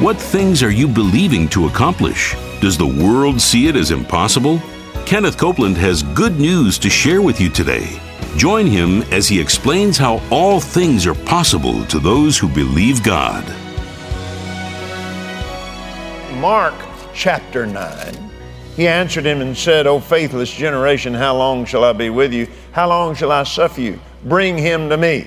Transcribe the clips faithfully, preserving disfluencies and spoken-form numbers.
What things are you believing to accomplish? Does the world see it as impossible? Kenneth Copeland has good news to share with you today. Join him as he explains how all things are possible to those who believe God. Mark chapter nine. He answered him and said, O faithless generation, how long shall I be with you? How long shall I suffer you? Bring him to me.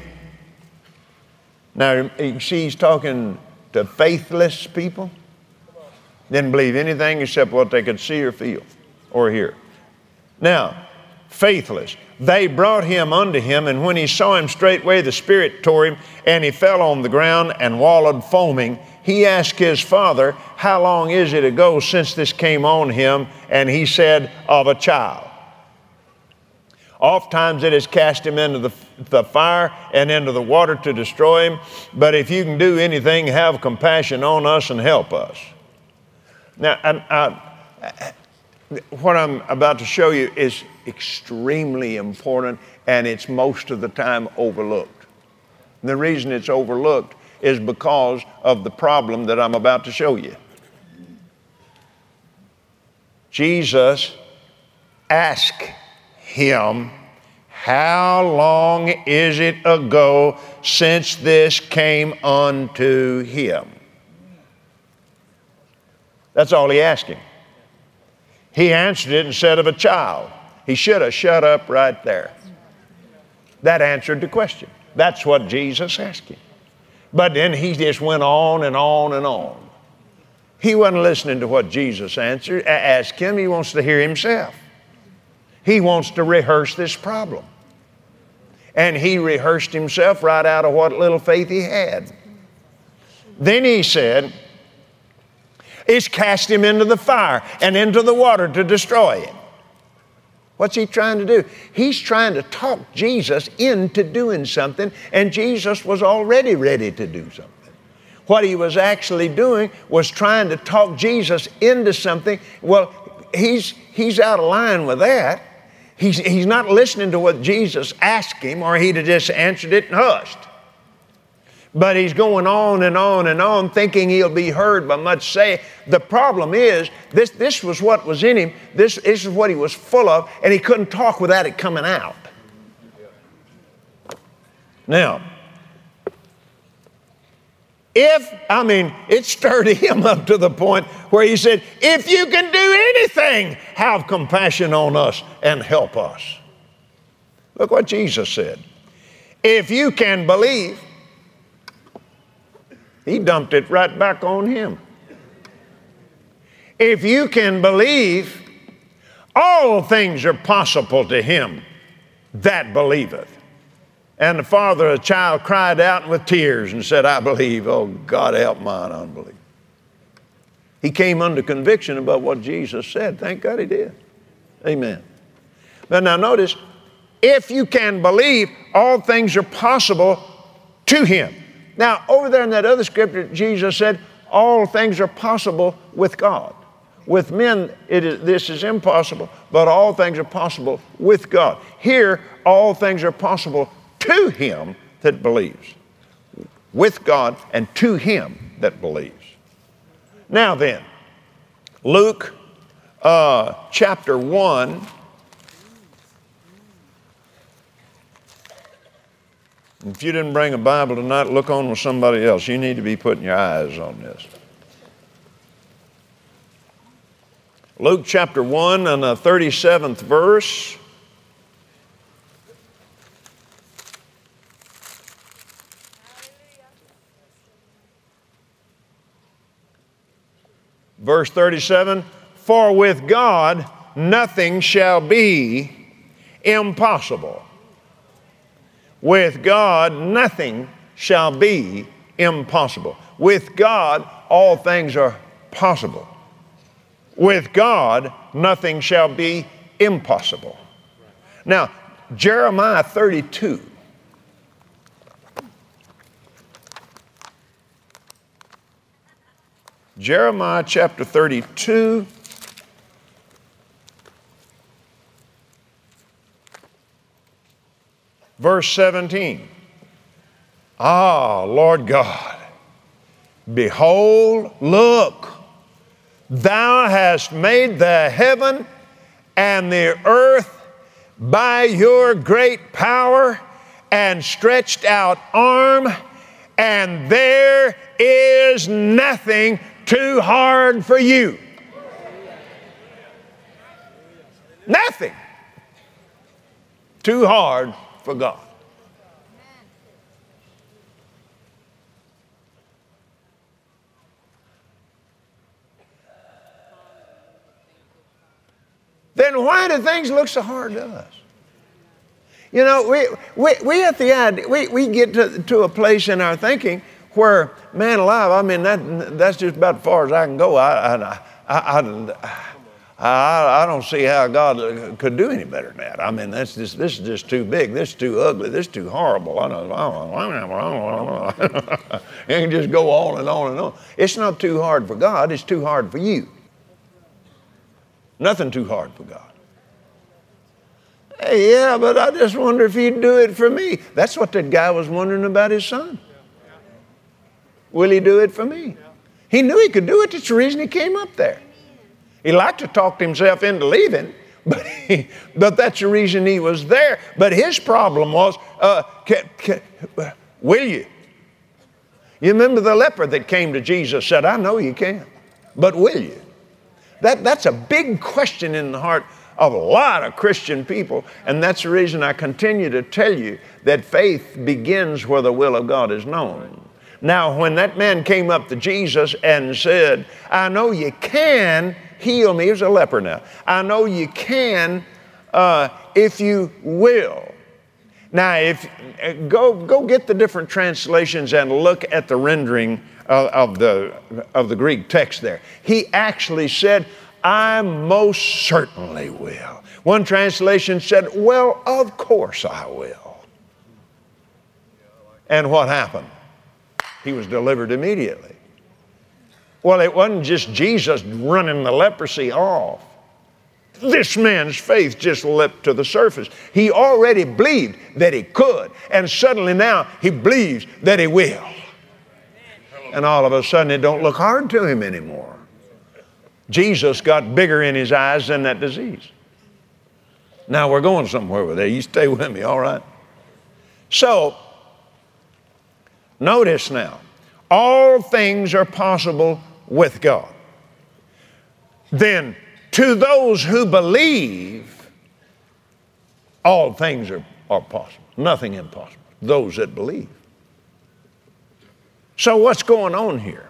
Now, you see, he's talking to faithless people. Didn't believe anything except what they could see or feel or hear. Now, faithless. They brought him unto him, and when he saw him, straightway the Spirit tore him, and he fell on the ground and wallowed foaming. He asked his father, how long is it ago since this came on him? And he said, of a child. Oftentimes it has cast him into the, the fire and into the water to destroy him. But if you can do anything, have compassion on us and help us. Now, and, uh, what I'm about to show you is extremely important, and it's most of the time overlooked. And the reason it's overlooked is because of the problem that I'm about to show you. Jesus asked him, how long is it ago since this came unto him? That's all he asked him. He answered it and said, of a child. He should have shut up right there. That answered the question. That's what Jesus asked him. But then he just went on and on and on. He wasn't listening to what Jesus answered, asked him. He wants to hear himself. He wants to rehearse this problem. And he rehearsed himself right out of what little faith he had. Then he said, it's cast him into the fire and into the water to destroy him. What's he trying to do? He's trying to talk Jesus into doing something, and Jesus was already ready to do something. What he was actually doing was trying to talk Jesus into something. Well, he's, he's out of line with that. He's, he's not listening to what Jesus asked him, or he'd have just answered it and hushed. But he's going on and on and on, thinking he'll be heard by much say. The problem is, this, this was what was in him. This, this is what he was full of, and he couldn't talk without it coming out. Now, if, I mean, it stirred him up to the point where he said, if you can do anything, have compassion on us and help us. Look what Jesus said. If you can believe, he dumped it right back on him. If you can believe, all things are possible to him that believeth. And the father of the child cried out with tears and said, I believe. Oh, God, help mine unbelief. He came under conviction about what Jesus said. Thank God he did. Amen. But now notice, if you can believe, all things are possible to him. Now, over there in that other scripture, Jesus said, all things are possible with God. With men, it is, this is impossible, but all things are possible with God. Here, all things are possible to him that believes. With God and to him that believes. Now then, Luke uh, chapter one. If you didn't bring a Bible tonight, look on with somebody else. You need to be putting your eyes on this. Luke chapter one and the thirty-seventh verse. Verse thirty-seven, for with God nothing shall be impossible. With God nothing shall be impossible. With God all things are possible. With God nothing shall be impossible. Now, Jeremiah thirty-two. Jeremiah chapter thirty-two. Verse seventeen. Ah, Lord God, Behold, look, thou hast made the heaven and the earth by your great power and stretched out arm, and there is nothing too hard for you. Nothing too hard for God. Then why do things look so hard to us? You know, we we, we at the idea, we, we get to, to a place in our thinking where, man alive, I mean, that that's just about as far as I can go. I I, I, I, I, I don't see how God could do any better than that. I mean, that's just, this is just too big. This is too ugly. This is too horrible. I know. You can just go on and on and on. It's not too hard for God. It's too hard for you. Nothing too hard for God. Hey, yeah, but I just wonder if he'd do it for me. That's what that guy was wondering about his son. Will he do it for me? He knew he could do it. That's the reason he came up there. He liked to talk himself into leaving, but, he, but that's the reason he was there. But his problem was, uh, can, can, will you? You remember the leper that came to Jesus said, I know you can, but will you? That, that's a big question in the heart of a lot of Christian people, and that's the reason I continue to tell you that faith begins where the will of God is known. Now, when that man came up to Jesus and said, I know you can heal me, he was a leper now, I know you can uh, if you will. Now, if uh, go go get the different translations and look at the rendering of, of the of the Greek text there. He actually said, I most certainly will. One translation said, well, of course I will. And what happened? He was delivered immediately. Well, it wasn't just Jesus running the leprosy off. This man's faith just leapt to the surface. He already believed that he could, and suddenly now he believes that he will. And all of a sudden it don't look hard to him anymore. Jesus got bigger in his eyes than that disease. Now we're going somewhere with that. You stay with me, all right? So, notice now, all things are possible with God. Then, to those who believe, all things are, are possible. Nothing impossible. Those that believe. So what's going on here?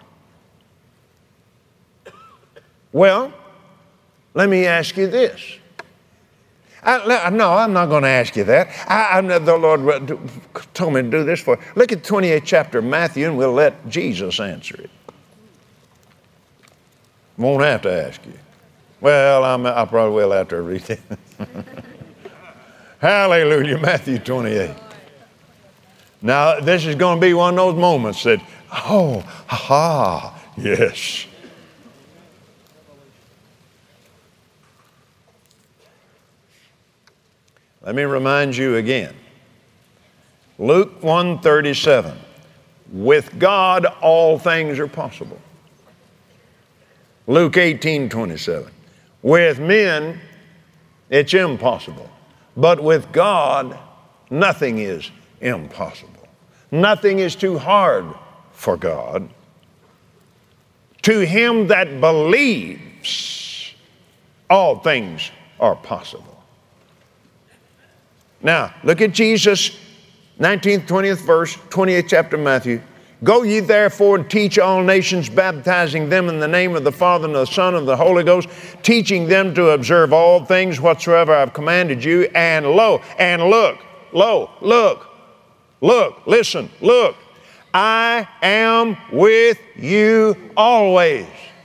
Well, let me ask you this. I, no, I'm not going to ask you that. I, I, the Lord told me to do this for you. Look at the twenty-eighth chapter of Matthew, and we'll let Jesus answer it. Won't have to ask you. Well, I'm, I probably will after I read it. Hallelujah, Matthew twenty-eight. Now, this is going to be one of those moments that, oh, ha, yes. Let me remind you again. Luke one thirty-seven. With God, all things are possible. Luke eighteen twenty-seven. With men, it's impossible. But with God, nothing is impossible. Nothing is too hard for God. To him that believes, all things are possible. Now, look at Jesus, nineteenth, twentieth verse, twenty-eighth chapter of Matthew. Go ye therefore and teach all nations, baptizing them in the name of the Father and the Son and the Holy Ghost, teaching them to observe all things whatsoever I have commanded you. And lo, and look, lo, look, look, listen, look. I am with you always.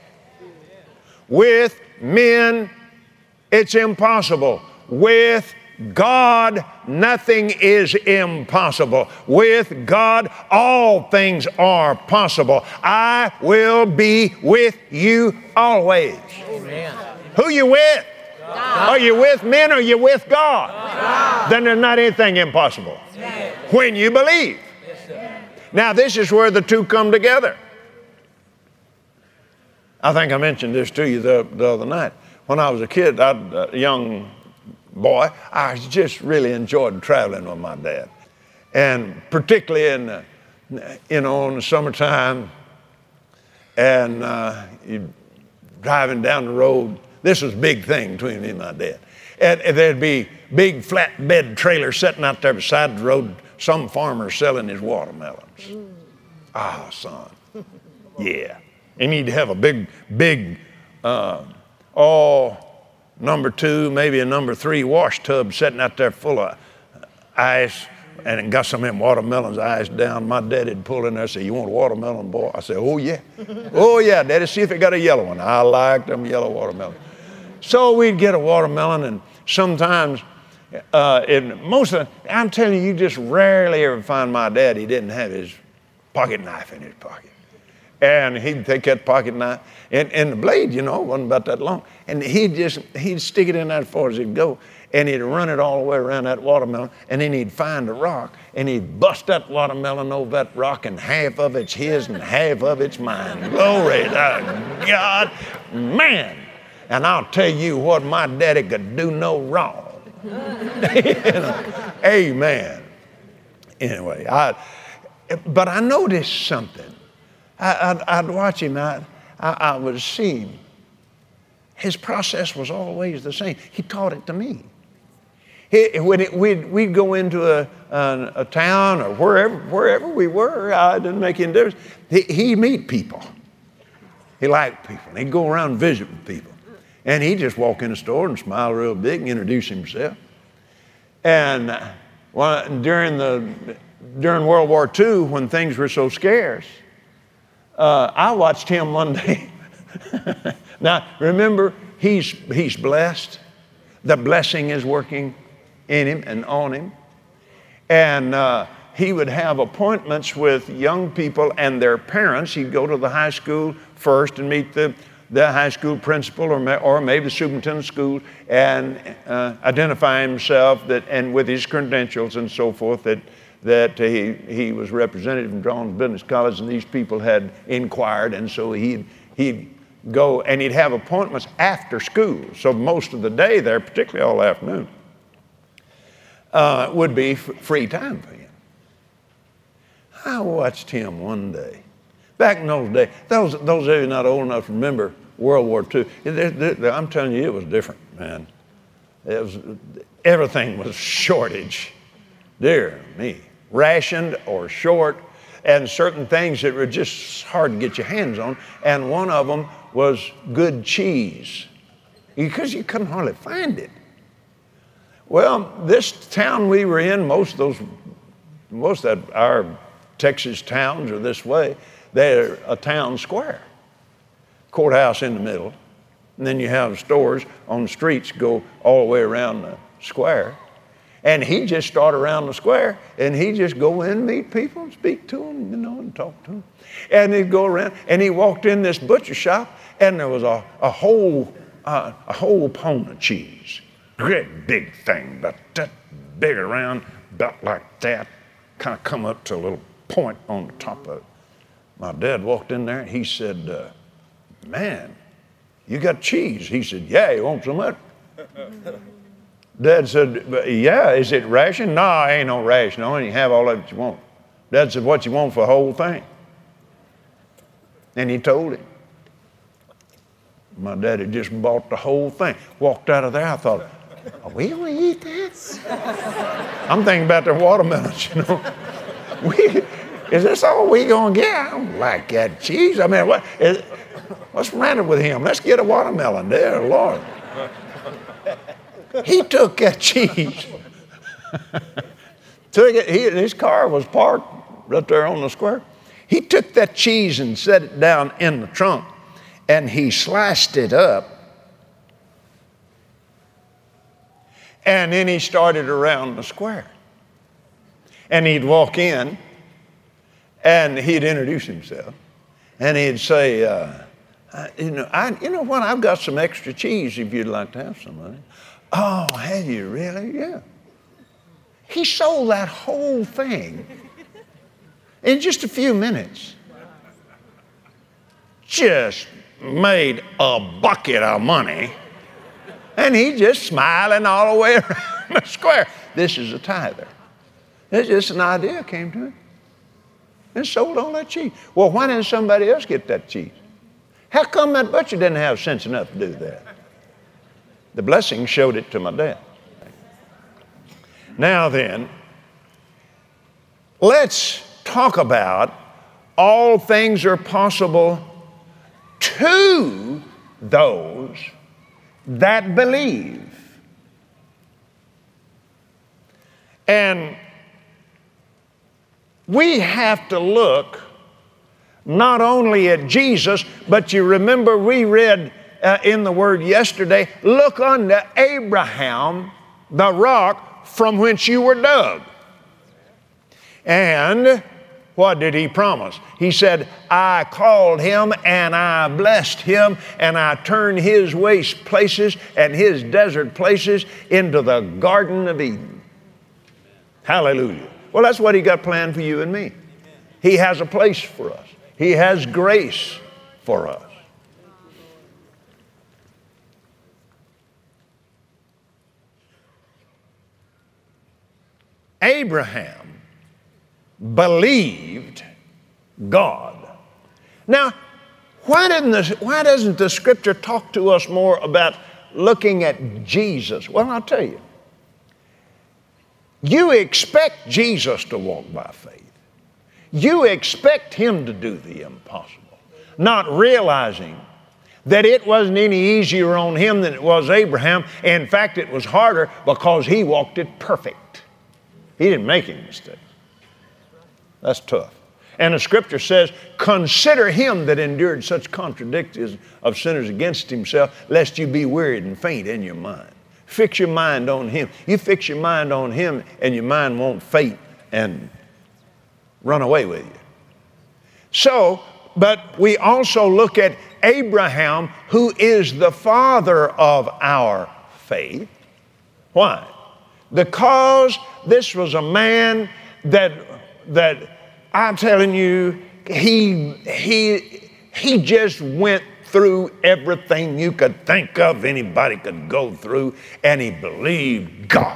With men, it's impossible. With God, nothing is impossible. With God, all things are possible. I will be with you always. Amen. Who you with? God. Are you with men or are you with God? God. Then there's not anything impossible. Amen. When you believe. Yes, sir. Now this is where the two come together. I think I mentioned this to you the, the other night. When I was a kid, I'd, a young boy, I just really enjoyed traveling with my dad. And particularly in, uh, you know, in the summertime, and uh, you driving down the road. This was a big thing between me and my dad. And, and there'd be big flatbed trailers sitting out there beside the road, some farmer selling his watermelons. Ah, son. Yeah. And he'd have a big, big, uh, oh, number two, maybe a number three wash tub sitting out there full of ice, and it got some of them watermelons ice down. My daddy'd pull in there and say, "You want a watermelon, boy?" I said, "Oh, yeah." "Oh, yeah, Daddy, see if it got a yellow one." I liked them yellow watermelons. So we'd get a watermelon, and sometimes, uh, in most of the, I'm telling you, you just rarely ever find my dad, he didn't have his pocket knife in his pocket. And he'd take that pocket knife, and, and the blade, you know, wasn't about that long. And he'd just, he'd stick it in there as far as he'd go, and he'd run it all the way around that watermelon, and then he'd find a rock, and he'd bust that watermelon over that rock, and half of it's his and half of it's mine. Glory to God, man. And I'll tell you what, my daddy could do no wrong. You know? Amen. Anyway, I, but I noticed something. I, I'd, I'd watch him, I, I, I would see him. His process was always the same. He taught it to me. He, when it, we'd, we'd go into a, a, a town or wherever, wherever we were, uh, it didn't make any difference. He, he'd meet people. He liked people. He'd go around and visit with people. And he'd just walk in the store and smile real big and introduce himself. And uh, well, during, the, during World War Two, when things were so scarce, Uh, I watched him one day. Now, remember, he's, he's blessed. The blessing is working in him and on him. And uh, he would have appointments with young people and their parents. He'd go to the high school first and meet the, the high school principal or, may, or maybe the superintendent of school and uh, identify himself that, and with his credentials and so forth that that he, he was representative from Jones Business College, and these people had inquired, and so he'd, he'd go, and he'd have appointments after school. So most of the day there, particularly all afternoon, uh, would be f- free time for him. I watched him one day. Back in those days, those, those of you not old enough to remember World War Two, they're, they're, I'm telling you, it was different, man. It was, everything was shortage. Dear me. Rationed or short, and certain things that were just hard to get your hands on, and one of them was good cheese, because you couldn't hardly find it. Well, this town we were in, most of those, most of our Texas towns are this way. They're a town square, courthouse in the middle, and then you have stores on the streets go all the way around the square. And he'd just start around the square, and he'd just go in and meet people and speak to them, you know, and talk to them. And he'd go around, and he walked in this butcher shop, and there was a, a whole uh, a whole pound of cheese. Great big thing, about that big around, about like that, kind of come up to a little point on the top of it. My dad walked in there, and he said, uh, "Man, you got cheese?" He said, "Yeah, you want some of it?" Dad said, "Yeah, is it ration?" "No, ain't no ration. No, you have all of it you want." Dad said, "What you want for the whole thing?" And he told him. My daddy just bought the whole thing. Walked out of there, I thought, are we going to eat this? I'm thinking about the watermelons, you know. We, is this all we going to get? I don't like that cheese. I mean, what, is, what's the matter with him? Let's get a watermelon. Dear Lord. He took that cheese, took it, he, his car was parked right there on the square. He took that cheese and set it down in the trunk, and he sliced it up, and then he started around the square. And he'd walk in, and he'd introduce himself, and he'd say, uh, I, you know, I, you know what, I've got some extra cheese if you'd like to have some of it. "Oh, have you really?" "Yeah." He sold that whole thing in just a few minutes. Just, made a bucket of money, and he's just smiling all the way around the square. This is a tither. It's just an idea came to him. And sold all that cheese. Well, why didn't somebody else get that cheese? How come that butcher didn't have sense enough to do that? The blessing showed it to my dad. Now then, let's talk about all things are possible to those that believe. And we have to look not only at Jesus, but you remember we read uh, in the Word yesterday, look unto Abraham, the rock from whence you were dug. And what did he promise? He said, I called him and I blessed him and I turned his waste places and his desert places into the Garden of Eden. Hallelujah. Well, that's what he got planned for you and me. He has a place for us. He has grace for us. Abraham believed God. Now, why didn't the, why doesn't the Scripture talk to us more about looking at Jesus? Well, I'll tell you. You expect Jesus to walk by faith. You expect him to do the impossible, not realizing that it wasn't any easier on him than it was Abraham. In fact, it was harder because he walked it perfect. He didn't make any mistakes. That's tough. And the Scripture says, consider him that endured such contradictions of sinners against himself, lest you be wearied and faint in your mind. Fix your mind on him. You fix your mind on him and your mind won't faint and run away with you. So, but we also look at Abraham, who is the father of our faith. Why? Because this was a man that, that I'm telling you, he, he, he just went through everything you could think of, anybody could go through, and he believed God.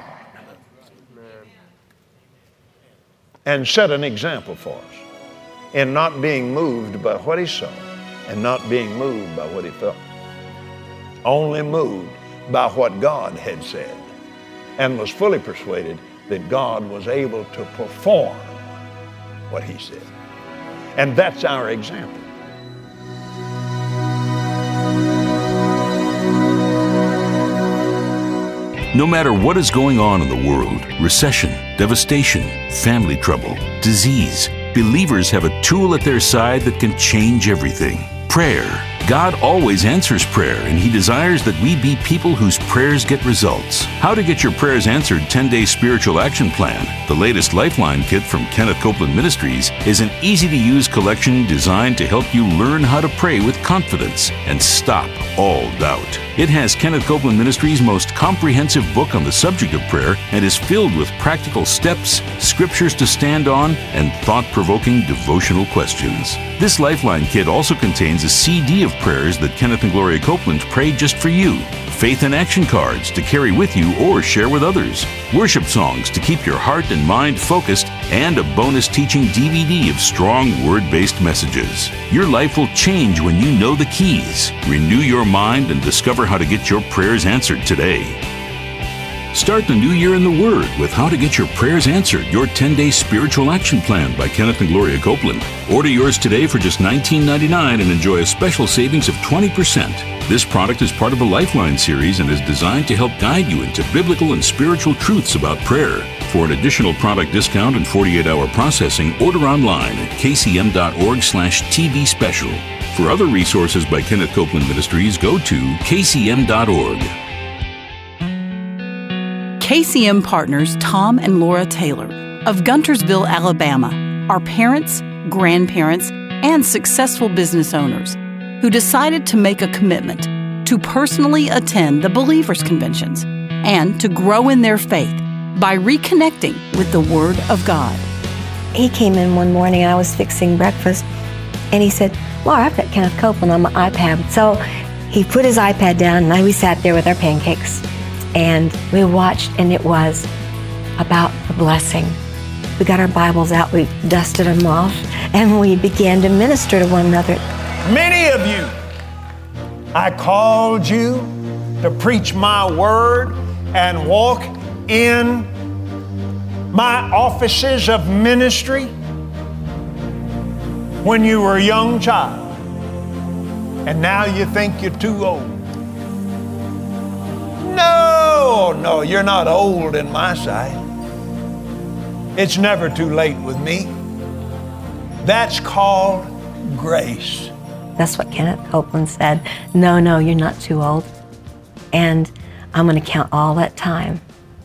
And set an example for us in not being moved by what he saw and not being moved by what he felt. Only moved by what God had said, and was fully persuaded that God was able to perform what he said. And that's our example. No matter what is going on in the world, recession, devastation, family trouble, disease, believers have a tool at their side that can change everything. Prayer. God always answers prayer, and he desires that we be people whose prayers get results. How to Get Your Prayers Answered ten-Day Spiritual Action Plan, the latest Lifeline kit from Kenneth Copeland Ministries, is an easy-to-use collection designed to help you learn how to pray with confidence and stop all doubt. It has Kenneth Copeland Ministries' most comprehensive book on the subject of prayer and is filled with practical steps, scriptures to stand on, and thought-provoking devotional questions. This Lifeline kit also contains a C D of prayers that Kenneth and Gloria Copeland prayed just for you, faith and action cards to carry with you or share with others, worship songs to keep your heart and mind focused, and a bonus teaching D V D of strong word-based messages. Your life will change when you know the keys. Renew your mind and discover how to get your prayers answered today. Start the new year in the Word with How to Get Your Prayers Answered, your ten-day spiritual action plan by Kenneth and Gloria Copeland. Order yours today for just nineteen ninety-nine dollars and enjoy a special savings of twenty percent. This product is part of a Lifeline series and is designed to help guide you into biblical and spiritual truths about prayer. For an additional product discount and forty-eight hour processing, order online at kcm.org slash TV special. For other resources by Kenneth Copeland Ministries, go to kcm dot org. K C M partners Tom and Laura Taylor of Guntersville, Alabama, are parents, grandparents, and successful business owners who decided to make a commitment to personally attend the Believers' Conventions and to grow in their faith by reconnecting with the Word of God. He came in one morning and I was fixing breakfast, And he said, Laura, I've got Kenneth Copeland on my iPad. So he put his iPad down, and we sat there with our pancakes. And we watched, and it was about the blessing. We got our Bibles out, we dusted them off, and we began to minister to one another. Many of you, I called you to preach my word and walk in my offices of ministry when you were a young child, and now you think you're too old. No, no, you're not old in my sight. It's never too late with me. That's called grace. That's what Kenneth Copeland said. No, no, you're not too old. And I'm going to count all that time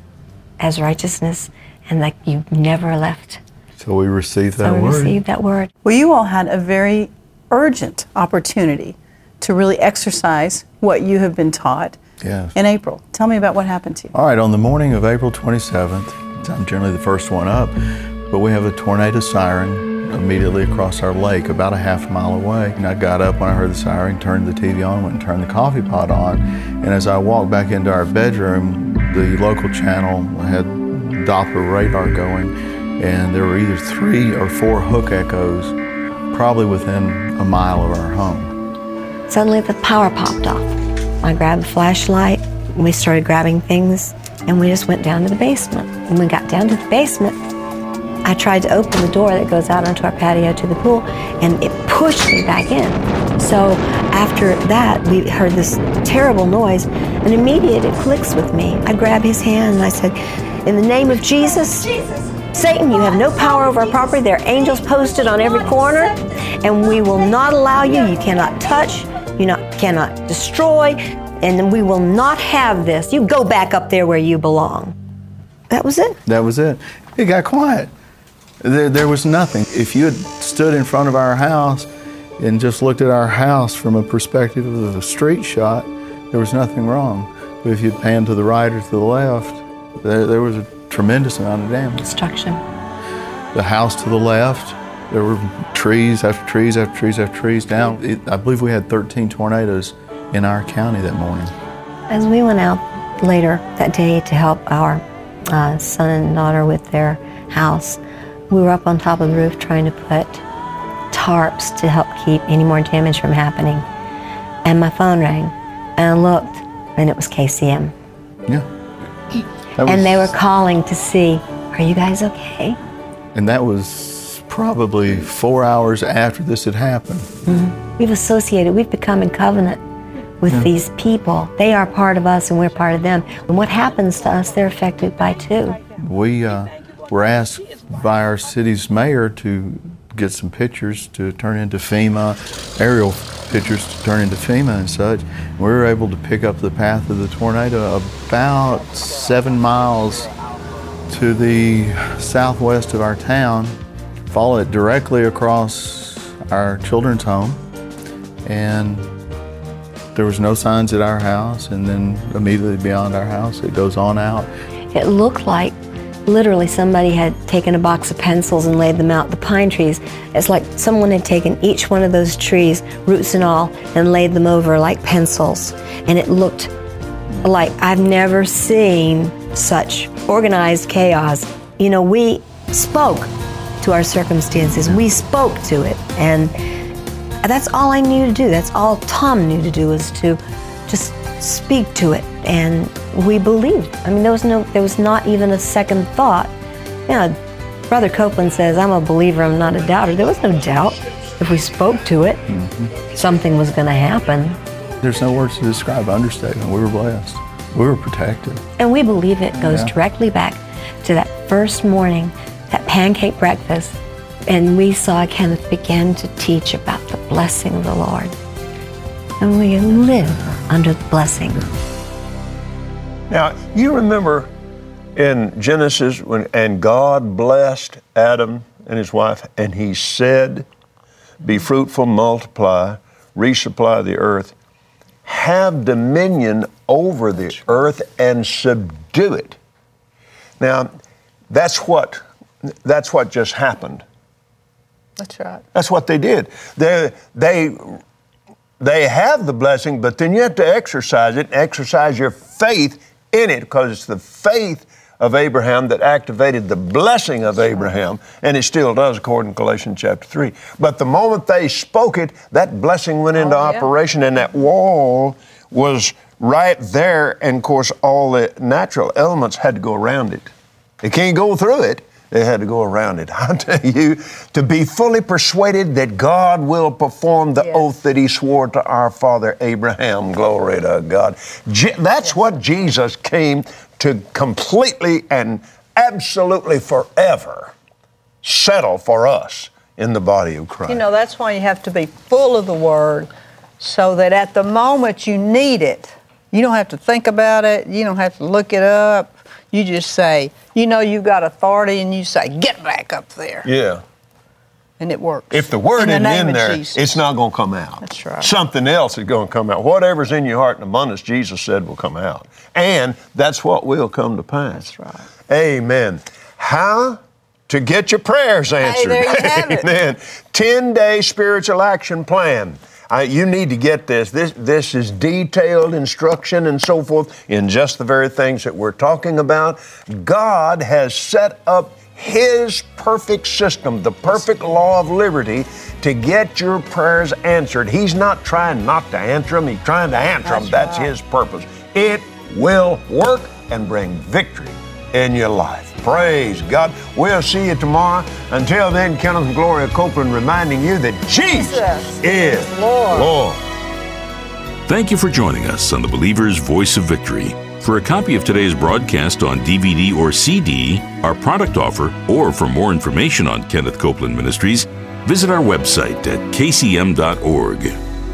as righteousness, and like you never left. So we received that so we word. received that word. Well, you all had a very urgent opportunity to really exercise what you have been taught Yes. in April. Tell me about what happened to you. All right, on the morning of April twenty-seventh, I'm generally the first one up, but we have a tornado siren immediately across our lake, about a half mile away. And I got up when I heard the siren, turned the T V on, went and turned the coffee pot on. And as I walked back into our bedroom, the local channel had Doppler radar going, and there were either three or four hook echoes, probably within a mile of our home. Suddenly the power popped off. I grabbed a flashlight, and we started grabbing things, and we just went down to the basement. When we got down to the basement, I tried to open the door that goes out onto our patio to the pool, and it pushed me back in. So after that, we heard this terrible noise, and immediately it clicks with me. I grabbed his hand and I said, in the name of Jesus, Satan, you have no power over our property. There are angels posted on every corner, and we will not allow you. You cannot touch, you not, cannot destroy, and we will not have this. You go back up there where you belong. That was it. That was it. It got quiet. There, there was nothing. If you had stood in front of our house and just looked at our house from a perspective of a street shot, there was nothing wrong. But if you'd panned to the right or to the left, there, there was a tremendous amount of damage. Destruction. The house to the left, there were trees after trees after trees after trees down. It, I believe we had thirteen tornadoes in our county that morning. As we went out later that day to help our uh, son and daughter with their house, we were up on top of the roof trying to put tarps to help keep any more damage from happening. And my phone rang, and I looked, and it was K C M. Yeah. And was, they were calling to see, are you guys okay? And that was probably four hours after this had happened. Mm-hmm. We've associated, we've become in covenant with yeah. these people. They are part of us and we're part of them. And what happens to us, they're affected by too. We uh, were asked by our city's mayor to get some pictures to turn into FEMA, aerial pictures to turn into FEMA and such. We were able to pick up the path of the tornado about seven miles to the southwest of our town, follow it directly across our children's home, and there was no signs at our house, and then immediately beyond our house it goes on out. It looked like literally somebody had taken a box of pencils and laid them out. The pine trees, it's like someone had taken each one of those trees, roots and all, and laid them over like pencils. And it looked like I've never seen such organized chaos. You know, we spoke to our circumstances. We spoke to it. And that's all I knew to do. That's all Tom knew to do, was to just speak to it. And we believed. I mean, there was no, there was not even a second thought. You know, Brother Copeland says, I'm a believer, I'm not a doubter. There was no doubt. If we spoke to it, mm-hmm. something was going to happen. There's no words to describe understatement. We were blessed. We were protected. And we believe it goes yeah. directly back to that first morning, that pancake breakfast, and we saw Kenneth begin to teach about the blessing of the Lord. And we live under the blessing. Now, you remember in Genesis when, and God blessed Adam and his wife, and he said, be fruitful, multiply, resupply the earth, have dominion over the earth and subdue it. Now, that's what, that's what just happened That's right. That's what they did. They, they, they have the blessing, but then you have to exercise it, exercise your faith in it, because it's the faith of Abraham that activated the blessing of Abraham, and it still does according to Galatians chapter three. But the moment they spoke it, that blessing went into oh, yeah. operation, and that wall was right there, and of course all the natural elements had to go around it. They can't go through it. They had to go around it. I tell you, to be fully persuaded that God will perform the yes. oath that He swore to our father Abraham. Glory to God. Je- that's yes. what Jesus came to completely and absolutely forever settle for us in the body of Christ. You know, that's why you have to be full of the Word, so that at the moment you need it, you don't have to think about it, you don't have to look it up. You just say, you know you've got authority, and you say, get back up there. Yeah. And it works. If the word in isn't the in there, Jesus. It's not going to come out. That's right. Something else is going to come out. Whatever's in your heart in abundance, Jesus said, will come out. And that's what will come to pass. That's right. Amen. How to get your prayers answered. Hey, there you have it. Amen. ten-day spiritual action plan. Uh, you need to get this. This this is detailed instruction and so forth in just the very things that we're talking about. God has set up His perfect system, the perfect law of liberty, to get your prayers answered. He's not trying not to answer them. He's trying to answer That's them. That's right. His purpose. It will work and bring victory in your life. Praise God. We'll see you tomorrow. Until then, Kenneth and Gloria Copeland reminding you that Jesus, Jesus is Lord. Lord. Thank you for joining us on the Believer's Voice of Victory. For a copy of today's broadcast on D V D or C D, our product offer, or for more information on Kenneth Copeland Ministries, visit our website at k c m dot org.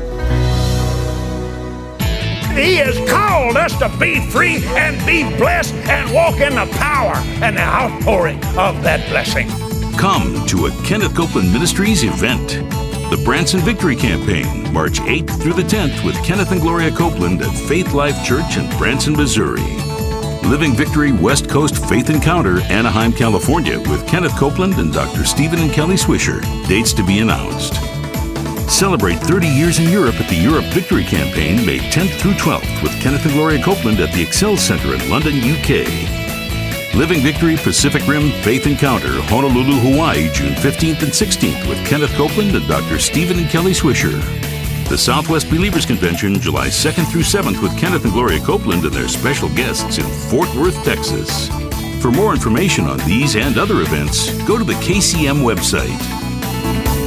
He has called us to be free and be blessed and walk in the power and the outpouring of that blessing. Come to a Kenneth Copeland Ministries event. The Branson Victory Campaign, March eighth through the tenth with Kenneth and Gloria Copeland at Faith Life Church in Branson, Missouri. Living Victory West Coast Faith Encounter, Anaheim, California with Kenneth Copeland and Doctor Stephen and Kelly Swisher. Dates to be announced. Celebrate thirty years in Europe at the Europe Victory Campaign, May tenth through twelfth with Kenneth and Gloria Copeland at the Excel Center in London, U K. Living Victory Pacific Rim Faith Encounter, Honolulu, Hawaii, June fifteenth and sixteenth with Kenneth Copeland and Doctor Stephen and Kelly Swisher. The Southwest Believers Convention, July second through seventh with Kenneth and Gloria Copeland and their special guests in Fort Worth, Texas. For more information on these and other events, go to the K C M website.